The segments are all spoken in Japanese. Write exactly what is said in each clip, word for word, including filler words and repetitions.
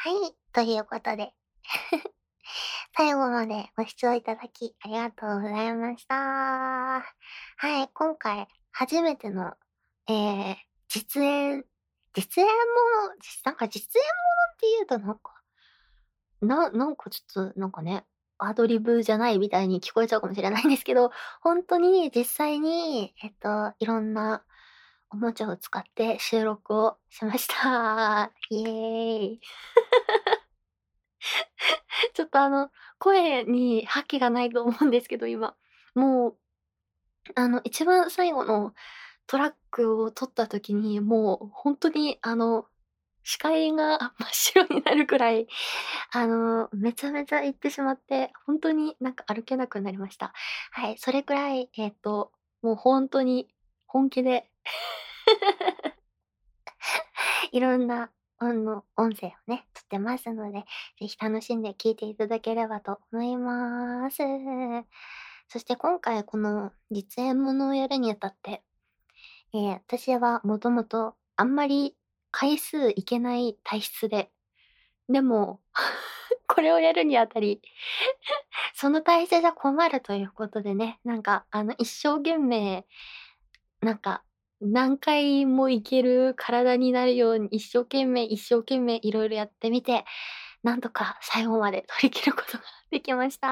はい、ということで最後までご視聴いただきありがとうございました。はい、今回初めての、ええ、実演実演もの、じなんか実演ものっていうとなんかななんかちょっとなんかね、アドリブじゃないみたいに聞こえちゃうかもしれないんですけど、ほんとに実際に、えっと、いろんなおもちゃを使って収録をしました。イエーイ。ちょっとあの、声に覇気がないと思うんですけど、今。もう、あの、一番最後のトラックを撮った時に、もうほんとにあの、視界が真っ白になるくらい、あの、めちゃめちゃ行ってしまって、ほんとになんか歩けなくなりました。はい、それくらい、えっと、もうほんとに本気でいろんな、あの、音声をね、撮ってますので、ぜひ楽しんで聞いていただければと思います。そして今回この実演ものをやるにあたって、ええ、私はもともとあんまり回数いけない体質で、でも、これをやるにあたり、その体勢じゃ困るということでね、なんかあの、一生懸命、なんか、何回もいける体になるように一生懸命一生懸命いろいろやってみて、なんとか最後まで撮り切ることができました。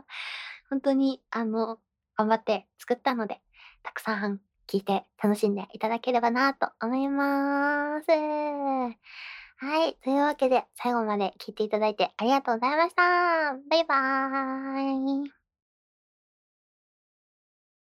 ほんとにあの、頑張って作ったので、たくさん聞いて楽しんでいただければなと思います。はい、というわけで、最後まで聞いていただいてありがとうございました。バイバーイ。